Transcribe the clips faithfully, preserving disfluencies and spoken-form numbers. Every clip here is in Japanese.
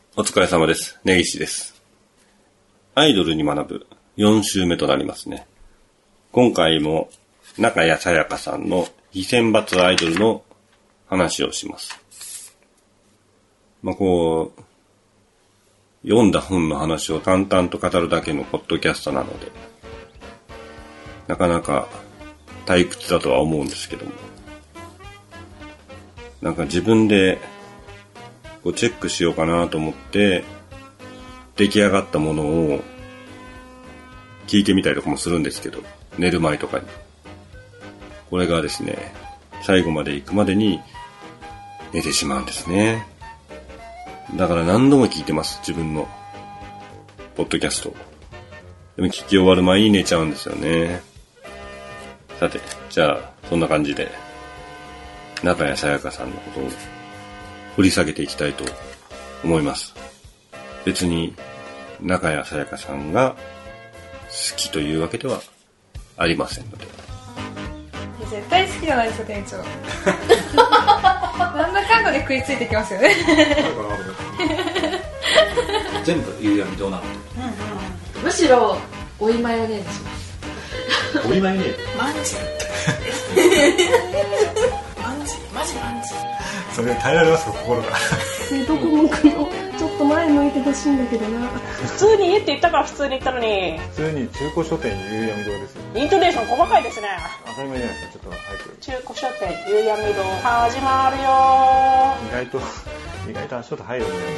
お疲れ様です。根岸です。アイドルに学ぶよん週目となりますね。今回も中谷さやかさんの非選抜アイドルの話をします。まあ、こう、読んだ本の話を淡々と語るだけのポッドキャストなので、なかなか退屈だとは思うんですけども、なんか自分でこうチェックしようかなと思って出来上がったものを聞いてみたりとかもするんですけど、寝る前とかにこれがですね、最後まで行くまでに寝てしまうんですね。だから何度も聞いてます、自分のポッドキャスト。でも聞き終わる前に寝ちゃうんですよね。さて、じゃあそんな感じで中谷さやかさんのことを掘り下げていきたいと思います。別に中谷さやかさんが好きというわけではありませんので。 絶対好きじゃないですよ、店長。なんだかんだで食いついてきますよね。 全部夕闇どうなの？ うんうん、むしろ追いマヨネーズします。 追いマヨネーズ？ マンジマンジマジマンジ。 それ耐えられますか、心が。 どこ向くの？ちょっと前向いてほしいんだけどな。 普通に家って言ったから普通に言ったのに。 普通に中古書店夕闇堂ですよ。 イントネーション細かいですね。 当たり前じゃないですか。ちょっと早く。 中古書店夕闇堂始まるよ。 意外と意外と足音入るんだよ。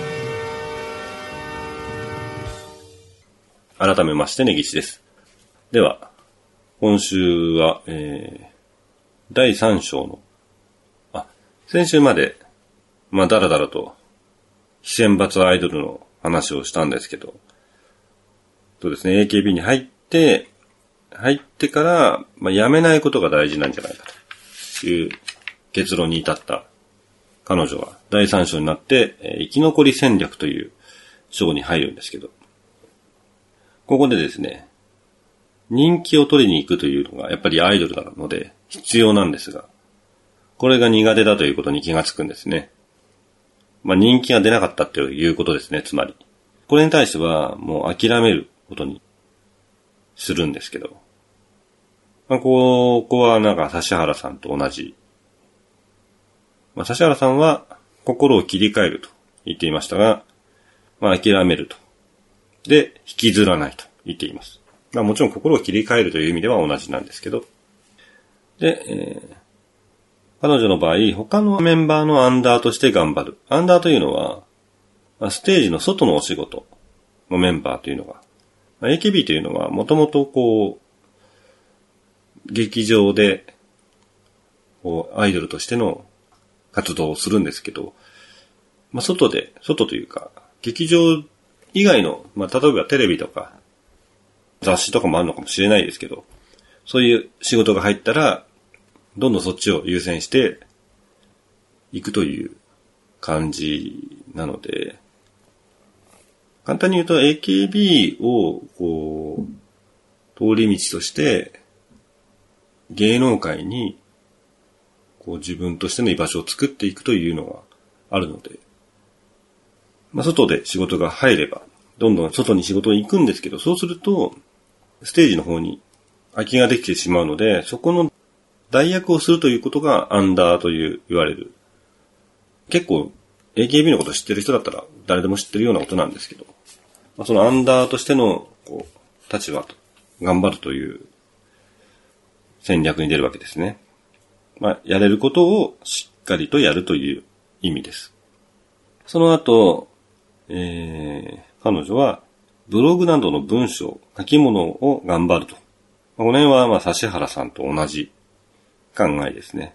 改めまして根岸です。では今週は、えー、だいさん章のあ先週までまあだらだらと非選抜アイドルの話をしたんですけど、そうですね、エーケービー に入って入ってから、まあ、辞めないことが大事なんじゃないかという結論に至った彼女はだいさん章になって、えー、生き残り戦略という章に入るんですけど、ここでですね、人気を取りに行くというのがやっぱりアイドルなので必要なんですが、これが苦手だということに気がつくんですね。まあ人気が出なかったということですね、つまり。これに対してはもう諦めることにするんですけど、まあここはなんか指原さんと同じ。まあ指原さんは心を切り替えると言っていましたが、まあ諦めると。で、引きずらないと言っています。まあもちろん心を切り替えるという意味では同じなんですけど。で、えー、彼女の場合、他のメンバーのアンダーとして頑張る。アンダーというのは、ステージの外のお仕事のメンバーというのが、エーケービー というのはもともとこう、劇場で、こう、アイドルとしての活動をするんですけど、まあ外で、外というか、劇場以外の、まあ例えばテレビとか、雑誌とかもあるのかもしれないですけど、そういう仕事が入ったら、どんどんそっちを優先していくという感じなので、簡単に言うと エーケービー をこう通り道として芸能界にこう自分としての居場所を作っていくというのがあるので、まあ外で仕事が入ればどんどん外に仕事に行くんですけど、そうするとステージの方に空きができてしまうので、そこの代役をするということがアンダーという言われる。結構 エーケービー のことを知ってる人だったら誰でも知ってるようなことなんですけど、まあ、そのアンダーとしてのこう立場と頑張るという戦略に出るわけですね。まあ、やれることをしっかりとやるという意味です。その後、えー、彼女はブログなどの文章、書き物を頑張ると。この辺はまあ指原さんと同じ考えですね。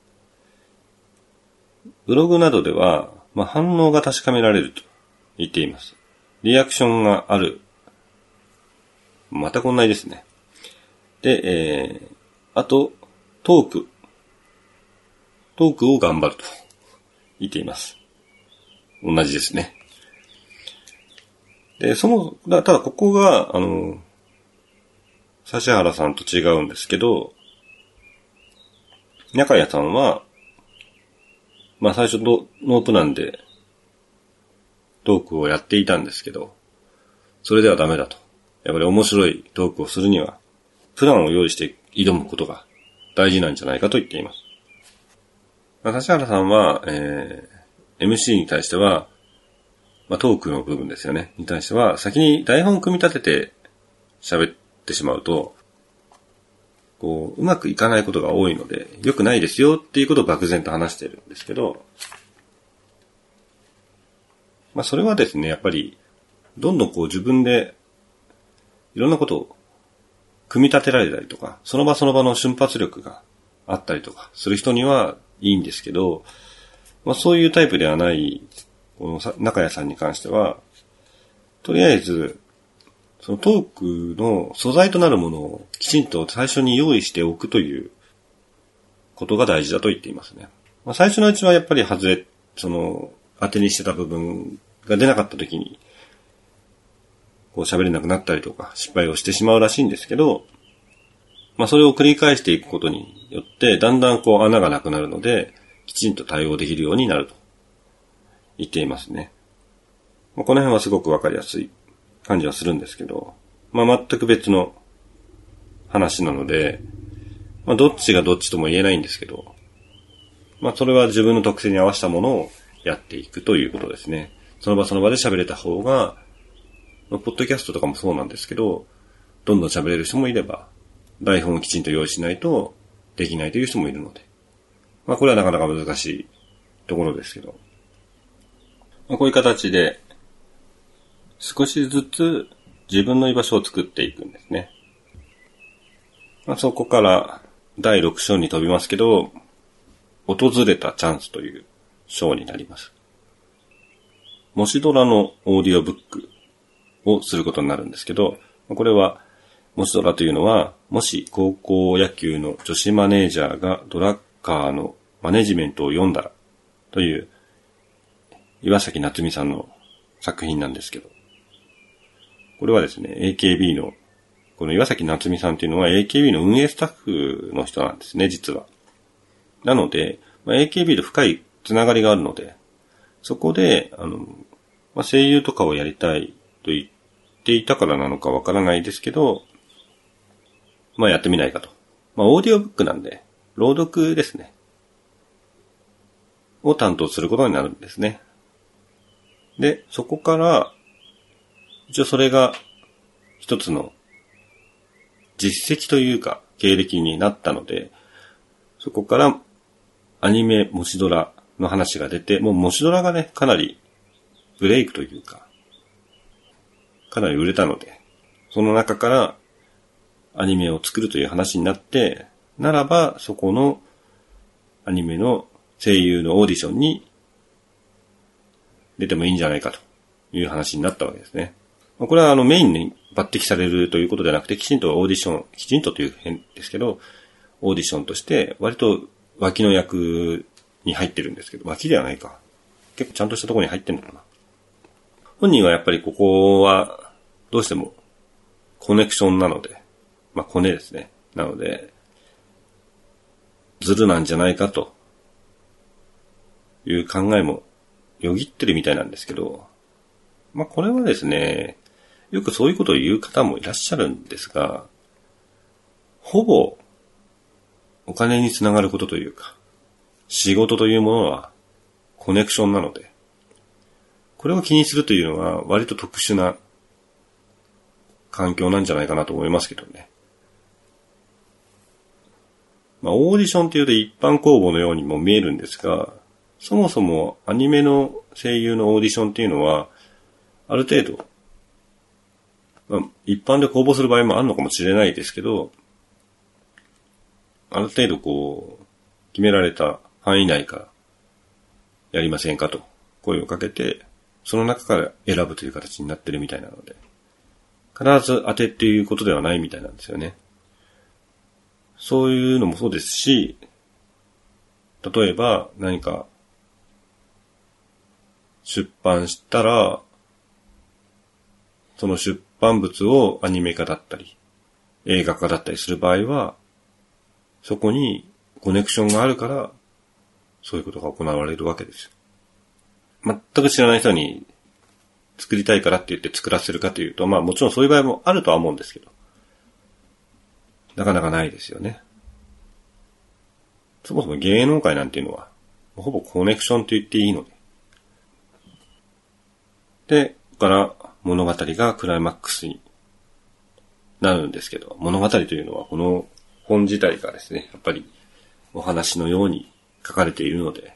ブログなどでは、まあ、反応が確かめられると言っています。リアクションがある。またこんなにですね。で、えー、あと、トーク。トークを頑張ると言っています。同じですね。で、その、ただここが、あの、指原さんと違うんですけど、中谷さんは、まあ最初ノープランでトークをやっていたんですけど、それではダメだと。やっぱり面白いトークをするには、プランを用意して挑むことが大事なんじゃないかと言っています。指原さんは、えー、エムシー に対しては、まあ、トークの部分ですよね。に対しては、先に台本を組み立てて喋ってしまうと、こう、うまくいかないことが多いので、良くないですよっていうことを漠然と話しているんですけど、まあ、それはですね、やっぱり、どんどんこう自分で、いろんなことを組み立てられたりとか、その場その場の瞬発力があったりとかする人にはいいんですけど、まあ、そういうタイプではない、この中谷さんに関しては、とりあえず、そのトークの素材となるものをきちんと最初に用意しておくということが大事だと言っていますね。まあ、最初のうちはやっぱり外れ、その、当てにしてた部分が出なかった時に、こう喋れなくなったりとか失敗をしてしまうらしいんですけど、まあそれを繰り返していくことによって、だんだんこう穴がなくなるので、きちんと対応できるようになると言っていますね。まあ、この辺はすごくわかりやすい感じはするんですけど、まあ全く別の話なので、まあどっちがどっちとも言えないんですけど、まあそれは自分の特性に合わせたものをやっていくということですね。その場その場で喋れた方が、ポッドキャストとかもそうなんですけど、どんどん喋れる人もいれば、台本をきちんと用意しないとできないという人もいるので。まあこれはなかなか難しいところですけど。まあ、こういう形で、少しずつ自分の居場所を作っていくんですね。まあ、そこからだいろく章に飛びますけど、訪れたチャンスという章になります。もしドラのオーディオブックをすることになるんですけど、これは、もしドラというのは、もし高校野球の女子マネージャーがドラッカーのマネジメントを読んだら、という、岩崎夏美さんの作品なんですけど、これはですね、エーケービー の、この岩崎夏美さんというのは エーケービー の運営スタッフの人なんですね、実は。なので、まあ、エーケービー と深いつながりがあるので、そこで、あの、まあ、声優とかをやりたいと言っていたからなのかわからないですけど、まあやってみないかと。まあオーディオブックなんで、朗読ですね。を担当することになるんですね。で、そこから、一応それが一つの実績というか経歴になったので、そこからアニメもしドラの話が出て、もうもしドラがね、かなりブレイクというか、かなり売れたので、その中からアニメを作るという話になって、ならばそこのアニメの声優のオーディションに出てもいいんじゃないかという話になったわけですね。これはあのメインに抜擢されるということではなくて、きちんとオーディション、きちんとという変ですけど、オーディションとして割と脇の役に入ってるんですけど、脇ではないか。結構ちゃんとしたところに入ってるのかな。本人はやっぱりここはどうしてもコネクションなので、まあコネですね。なので、ズルなんじゃないかという考えもよぎってるみたいなんですけど、まあこれはですね、よくそういうことを言う方もいらっしゃるんですが、ほぼお金につながることというか、仕事というものはコネクションなので、これを気にするというのは割と特殊な環境なんじゃないかなと思いますけどね。まあオーディションというと一般公募のようにも見えるんですが、そもそもアニメの声優のオーディションっていうのは、ある程度、まあ、一般で公募する場合もあるのかもしれないですけど、ある程度こう、決められた範囲内からやりませんかと声をかけて、その中から選ぶという形になってるみたいなので、必ず当てっていうことではないみたいなんですよね。そういうのもそうですし、例えば何か出版したら、その出版物をアニメ化だったり、映画化だったりする場合は、そこにコネクションがあるから、そういうことが行われるわけですよ。全く知らない人に作りたいからって言って作らせるかというと、まあもちろんそういう場合もあるとは思うんですけど、なかなかないですよね。そもそも芸能界なんていうのは、ほぼコネクションと言っていいので。で、ここから物語がクライマックスになるんですけど、物語というのはこの本自体がですね、やっぱりお話のように書かれているので、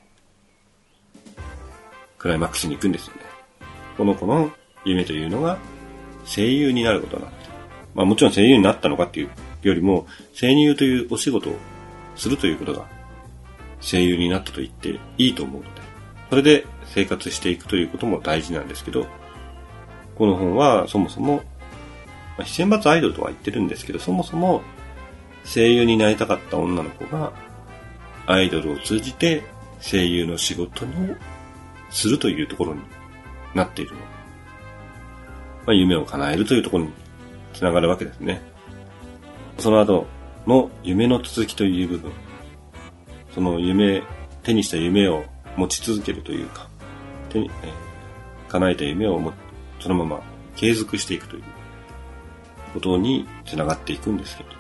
クライマックスに行くんですよね。この子の夢というのが声優になることなんです。まあもちろん声優になったのかっていうよりも、声優というお仕事をするということが声優になったと言っていいと思うので、それで生活していくということも大事なんですけど、この本はそもそも、まあ、非選抜アイドルとは言ってるんですけど、そもそも声優になりたかった女の子がアイドルを通じて声優の仕事をするというところになっているので、まあ、夢を叶えるというところにつながるわけですね。その後の夢の続きという部分、その夢、手にした夢を持ち続けるというか、手に、えー、叶えた夢をもそのまま継続していくということにつながっていくんですけど、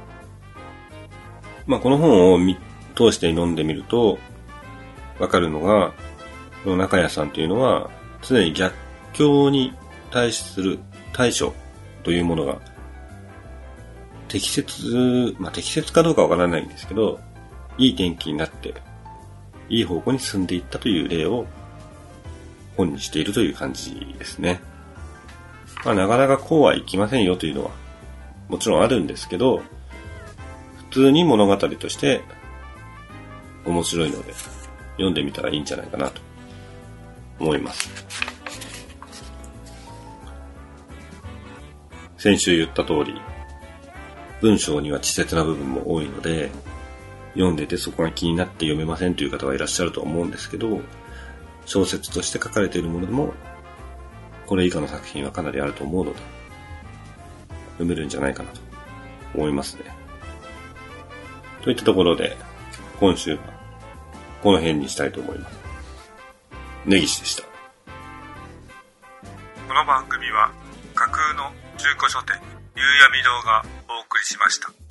まあこの本を見通して読んでみるとわかるのが、この中谷さんというのは常に逆境に対する対処というものが適切、まあ適切かどうかわからないんですけど、いい天気になっていい方向に進んでいったという例を本にしているという感じですね。まあなかなかこうはいきませんよというのはもちろんあるんですけど、普通に物語として面白いので読んでみたらいいんじゃないかなと思います。先週言った通り、文章には稚拙な部分も多いので、読んでてそこが気になって読めませんという方はいらっしゃると思うんですけど、小説として書かれているものでもこれ以下の作品はかなりあると思うので読めるんじゃないかなと思いますね。といったところで今週はこの辺にしたいと思います。根岸でした。 この番組は架空の中古書店夕闇堂がお送りしました。